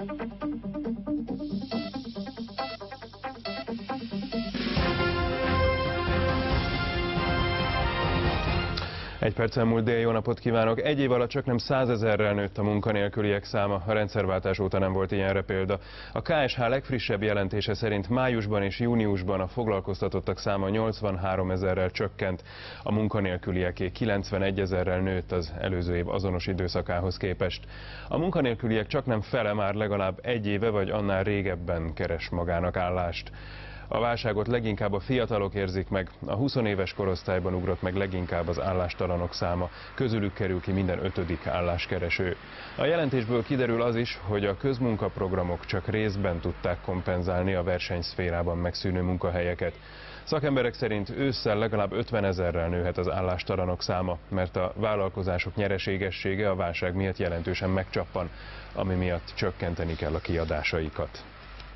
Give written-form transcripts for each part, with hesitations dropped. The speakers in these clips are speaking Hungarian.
Egy perccel múlt dél, jó napot kívánok! Egy év alatt csaknem 100 000-rel nőtt a munkanélküliek száma, a rendszerváltás óta nem volt ilyenre példa. A KSH legfrissebb jelentése szerint májusban és júniusban a foglalkoztatottak száma 83 000-rel csökkent, a munkanélkülieké 91 000-rel nőtt az előző év azonos időszakához képest. A munkanélküliek csaknem fele már legalább egy éve vagy annál régebben keres magának állást. A válságot leginkább a fiatalok érzik meg, a 20 éves korosztályban ugrott meg leginkább az állástalanok száma, közülük kerül ki minden 5. álláskereső. A jelentésből kiderül az is, hogy a közmunkaprogramok csak részben tudták kompenzálni a versenyszférában megszűnő munkahelyeket. Szakemberek szerint ősszel legalább 50 000-rel nőhet az állástalanok száma, mert a vállalkozások nyereségessége a válság miatt jelentősen megcsappan, ami miatt csökkenteni kell a kiadásaikat.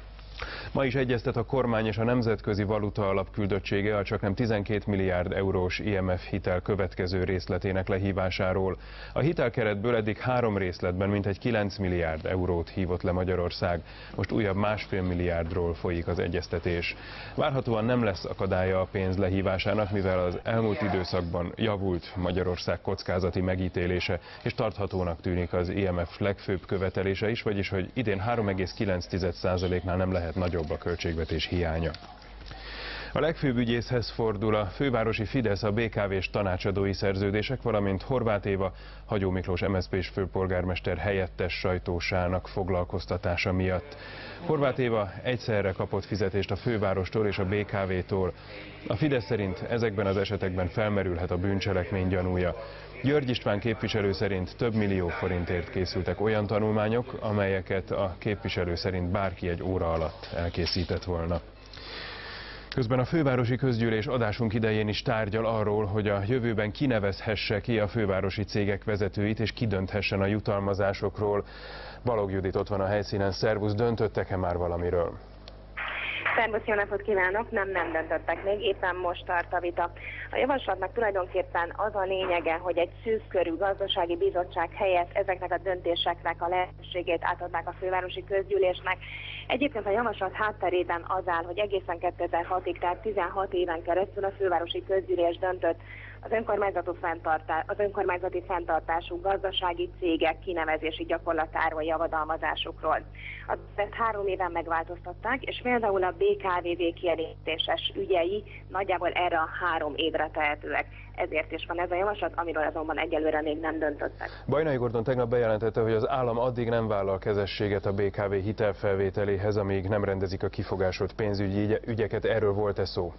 Ma is egyeztet a kormány és a Nemzetközi Valutaalap küldöttsége a csaknem 12 milliárd eurós IMF hitel következő részletének lehívásáról. A hitelkeretből eddig 3 részletben mintegy 9 milliárd eurót hívott le Magyarország. Most újabb 1,5 milliárdról folyik az egyeztetés. Várhatóan nem lesz akadálya a pénz lehívásának, mivel az elmúlt időszakban javult Magyarország kockázati megítélése, és tarthatónak tűnik az IMF legfőbb követelése is, vagyis hogy idén 3,9%-nál nem lehet nagyobb a költségvetés hiánya. A legfőbb ügyészhez fordul a fővárosi Fidesz a BKV-s tanácsadói szerződések, valamint Horváth Éva, Hagyó Miklós MSZP-s főpolgármester helyettes sajtósának foglalkoztatása miatt. Horváth Éva egyszerre kapott fizetést a fővárostól és a BKV-tól. A Fidesz szerint ezekben az esetekben felmerülhet a bűncselekmény gyanúja. György István képviselő szerint több millió forintért készültek olyan tanulmányok, amelyeket a képviselő szerint bárki egy óra alatt elkészített volna. Közben a fővárosi közgyűlés adásunk idején is tárgyal arról, hogy a jövőben kinevezhesse ki a fővárosi cégek vezetőit és kidönthessen a jutalmazásokról. Balogh Judit ott van a helyszínen. Szervusz, döntöttek-e már valamiről? Szervusz, jó napot kívánok! Nem döntöttek még, éppen most tart a vita. A javaslatnak tulajdonképpen az a lényege, hogy egy szűkkörű gazdasági bizottság helyett ezeknek a döntéseknek a lehetőségét átadnák a fővárosi közgyűlésnek. Egyébként a javaslat hátterében az áll, hogy egészen 2006-ig, tehát 16 éven keresztül a fővárosi közgyűlés döntött az önkormányzati fenntartású gazdasági cégek kinevezési gyakorlatáról, javadalmazásukról. Ezt 3 éven megváltoztatták, és például a BKV kielégítéses ügyei nagyjából erre a 3 évre tehetőek. Ezért is van ez a javaslat, amiről azonban egyelőre még nem döntöttek. Bajnai Gordon tegnap bejelentette, hogy az állam addig nem vállal kezességet a BKV hitelfelvételéhez, amíg nem rendezik a kifogásolt pénzügyi ügyeket. Erről volt-e szó?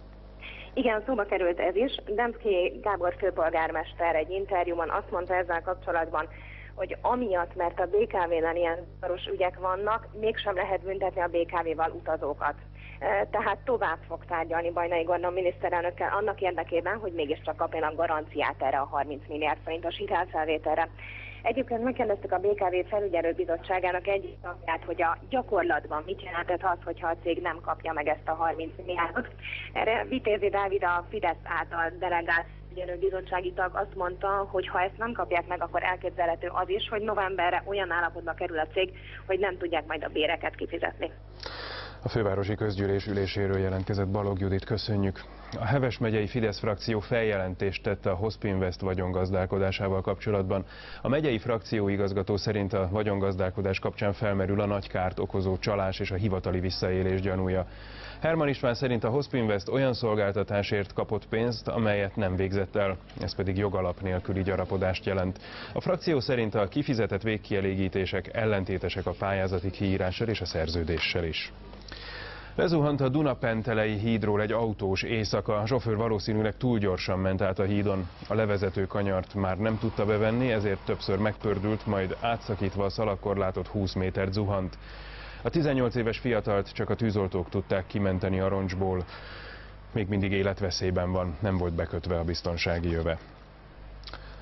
Igen, szóba került ez is. Demszky Gábor főpolgármester egy interjúban azt mondta ezzel kapcsolatban, hogy amiatt, mert a BKV-nen ilyen szoros ügyek vannak, mégsem lehet büntetni a BKV-val utazókat. Tehát tovább fog tárgyalni Bajnai Gordon miniszterelnökkel annak érdekében, hogy mégiscsak kapjanak garanciát erre a 30 milliárd forintos hitelfelvételre. Egyébként megkérdeztük a BKV felügyelőbizottságának egyik tagját, hogy a gyakorlatban mit jelentett az, hogyha a cég nem kapja meg ezt a 30 milliárdot. Erre Vitézi Dávid, a Fidesz által delegált felügyelőbizottsági tag azt mondta, hogy ha ezt nem kapják meg, akkor elképzelhető az is, hogy novemberre olyan állapotba kerül a cég, hogy nem tudják majd a béreket kifizetni. A fővárosi közgyűlés üléséről jelentkezett Balogh Judit, köszönjük. A Heves megyei Fidesz frakció feljelentést tette a Hospinvest vagyongazdálkodásával kapcsolatban. A megyei frakcióigazgató szerint a vagyongazdálkodás kapcsán felmerül a nagy kárt okozó csalás és a hivatali visszaélés gyanúja. Herman István szerint a Hospinvest olyan szolgáltatásért kapott pénzt, amelyet nem végzett el, ez pedig jogalap nélküli gyarapodást jelent. A frakció szerint a kifizetett végkielégítések ellentétesek a pályázati kiírással és a szerződéssel is. Lezuhant a Duna-Pentelei hídról egy autós éjszaka, a sofőr valószínűleg túl gyorsan ment át a hídon. A levezető kanyart már nem tudta bevenni, ezért többször megpördült, majd átszakítva a szalagkorlátot 20 métert zuhant. A 18 éves fiatalt csak a tűzoltók tudták kimenteni a roncsból. Még mindig életveszélyben van, nem volt bekötve a biztonsági jöve.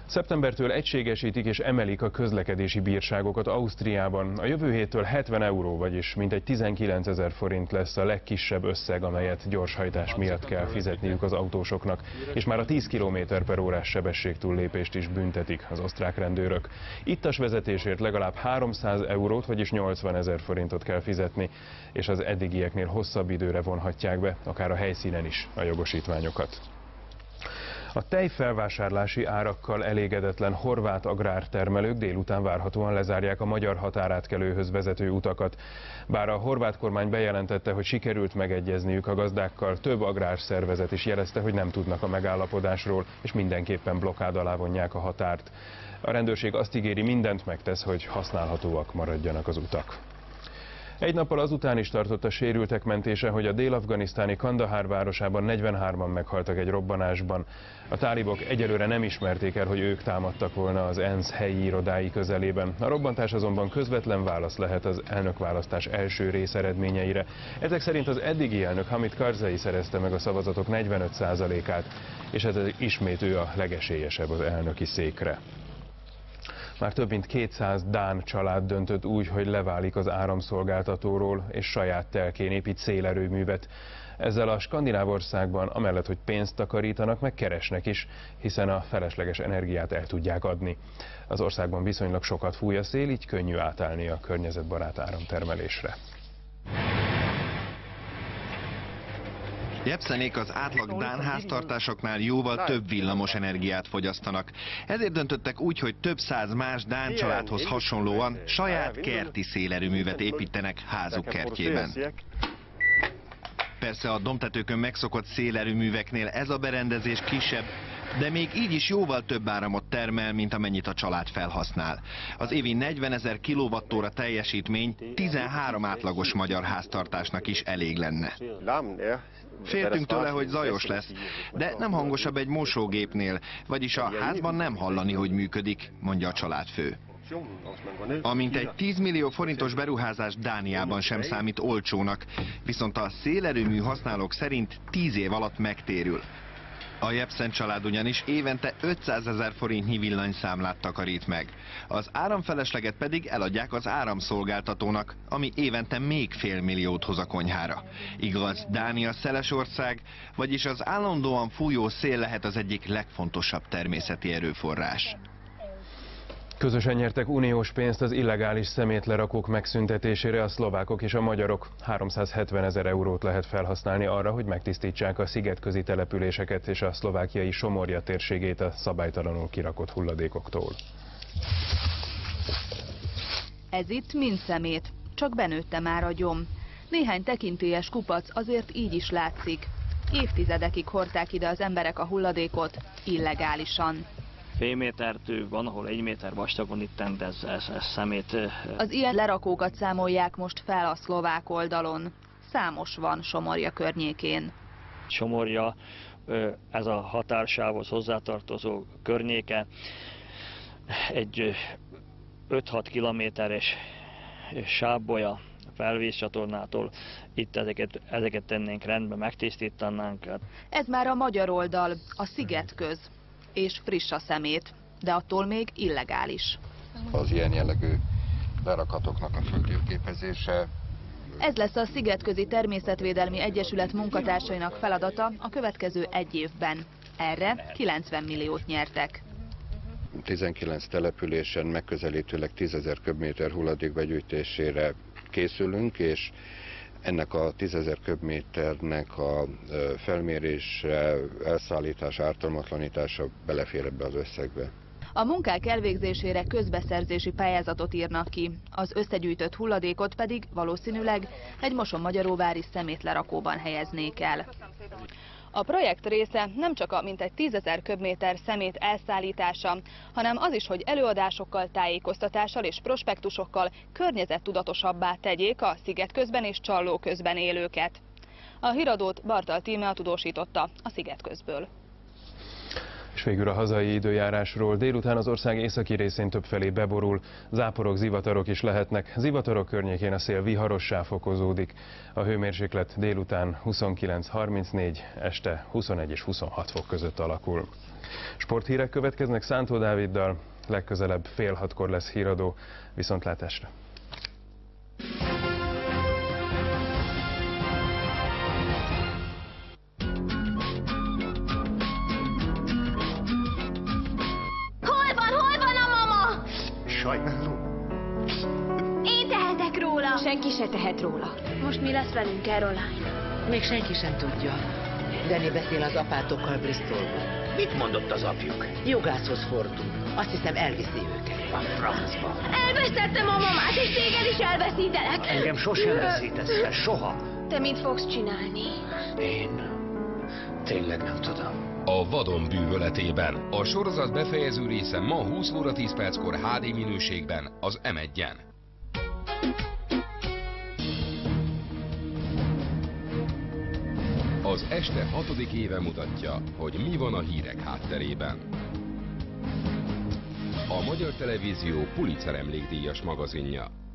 Szeptembertől egységesítik és emelik a közlekedési bírságokat Ausztriában. A jövő héttől 70 euró, vagyis mintegy 19 000 forint lesz a legkisebb összeg, amelyet gyorshajtás miatt kell fizetniük az autósoknak, és már a 10 km/h sebességtúllépést is büntetik az osztrák rendőrök. Ittas vezetésért legalább 300 eurót, vagyis 80 000 forintot kell fizetni, és az eddigieknél hosszabb időre vonhatják be, akár a helyszínen is a jogosítványokat. A tejfelvásárlási árakkal elégedetlen horvát agrártermelők délután várhatóan lezárják a magyar határátkelőhöz vezető utakat. Bár a horvát kormány bejelentette, hogy sikerült megegyezniük a gazdákkal, több agrárszervezet is jelezte, hogy nem tudnak a megállapodásról, és mindenképpen blokkád alá vonják a határt. A rendőrség azt ígéri, mindent megtesz, hogy használhatóak maradjanak az utak. Egy nappal azután is tartott a sérültek mentése, hogy a dél-afganisztáni Kandahár városában 43-an meghaltak egy robbanásban. A tálibok egyelőre nem ismerték el, hogy ők támadtak volna az ENSZ helyi irodái közelében. A robbantás azonban közvetlen válasz lehet az elnökválasztás első részeredményeire. Ezek szerint az eddigi elnök Hamid Karzai szerezte meg a szavazatok 45%-át, és ez ismét ő a legesélyesebb az elnöki székre. Már több mint 200 dán család döntött úgy, hogy leválik az áramszolgáltatóról, és saját telkén épít szélerőművet. Ezzel a skandináv országban amellett, hogy pénzt takarítanak, meg keresnek is, hiszen a felesleges energiát el tudják adni. Az országban viszonylag sokat fúj a szél, így könnyű átállni a környezetbarát áramtermelésre. Jepsenék az átlag dán háztartásoknál jóval több villamos energiát fogyasztanak. Ezért döntöttek úgy, hogy több száz más dán családhoz hasonlóan saját kerti szélerőművet építenek házuk kertjében. Persze a domtetőkön megszokott szélerőműveknél ez a berendezés kisebb, de még így is jóval több áramot termel, mint amennyit a család felhasznál. Az évi 40 000 kWh teljesítmény 13 átlagos magyar háztartásnak is elég lenne. Féltünk tőle, hogy zajos lesz, de nem hangosabb egy mosógépnél, vagyis a házban nem hallani, hogy működik, mondja a családfő. A mintegy 10 millió forintos beruházás Dániában sem számít olcsónak, viszont a szélerőmű használók szerint 10 év alatt megtérül. A Jepsen család ugyanis évente 500 000 forintnyi villanyszámlát takarít meg. Az áramfelesleget pedig eladják az áramszolgáltatónak, ami évente még fél milliót hoz a konyhára. Igaz, Dánia szeles ország, vagyis az állandóan fújó szél lehet az egyik legfontosabb természeti erőforrás. Közösen nyertek uniós pénzt az illegális szemétlerakók megszüntetésére a szlovákok és a magyarok. 370 000 eurót lehet felhasználni arra, hogy megtisztítsák a szigetközi településeket és a szlovákiai Somorja térségét a szabálytalanul kirakott hulladékoktól. Ez itt mind szemét, csak benőtte már a gyom. Néhány tekintélyes kupac azért így is látszik. Évtizedekig hordták ide az emberek a hulladékot illegálisan. Fél métertől, van ahol 1 méter vastagon itt, de ez szemét. Az ilyen lerakókat számolják most fel a szlovák oldalon. Számos van Somorja környékén. Somorja, ez a határsávhoz hozzátartozó környéke, egy 5-6 kilométeres sávbolya felvízcsatornától, itt ezeket tennénk rendbe, megtisztítanánk. Ez már a magyar oldal, a szigetköz. És friss a szemét, de attól még illegális. Az ilyen jellegű lerakatoknak a földjogképezése. Ez lesz a Szigetközi Természetvédelmi Egyesület munkatársainak feladata a következő 1 évben. Erre 90 milliót nyertek. 19 településen megközelítőleg 10 000 köbméter hulladék begyűjtésére készülünk, és ennek a 10 000 köbméternek a felmérése, elszállítása, ártalmatlanítása belefér ebbe az összegbe. A munkák elvégzésére közbeszerzési pályázatot írnak ki, az összegyűjtött hulladékot pedig valószínűleg egy Mosonmagyaróvári szemétlerakóban helyeznék el. A projekt része nem csak a mintegy 10 000 köbméter szemét elszállítása, hanem az is, hogy előadásokkal, tájékoztatással és prospektusokkal környezettudatosabbá tegyék a szigetközben és Csallóközben élőket. A híradót Bartal Tímea tudósította a Szigetközből. És végül a hazai időjárásról. Délután az ország északi részén többfelé beborul, záporok, zivatarok is lehetnek. Zivatarok környékén a szél viharossá fokozódik. A hőmérséklet délután 29-34, este 21 és 26 fok között alakul. Sporthírek következnek Szántó Dáviddal, legközelebb fél 6-kor lesz híradó. Viszontlátásra! Sajnálom. Én tehetek róla. Senki se tehet róla. Most mi lesz velünk, Caroline? Még senki sem tudja. Danny beszél az apátokkal Bristolban. Mit mondott az apjuk? Jogászhoz fordul. Azt hiszem elviszi őket. A francba. Elvesztettem a mamát, és téged is elveszítelek. Engem sosem veszítesz fel, soha. Te mit fogsz csinálni? Én tényleg nem tudom. A vadon bűvöletében. A sorozat befejező része ma 20 óra 10 perckor HD minőségben az M1-en. Az este 6. éve mutatja, hogy mi van a hírek hátterében. A Magyar Televízió Pulitzer emlékdíjas magazinja.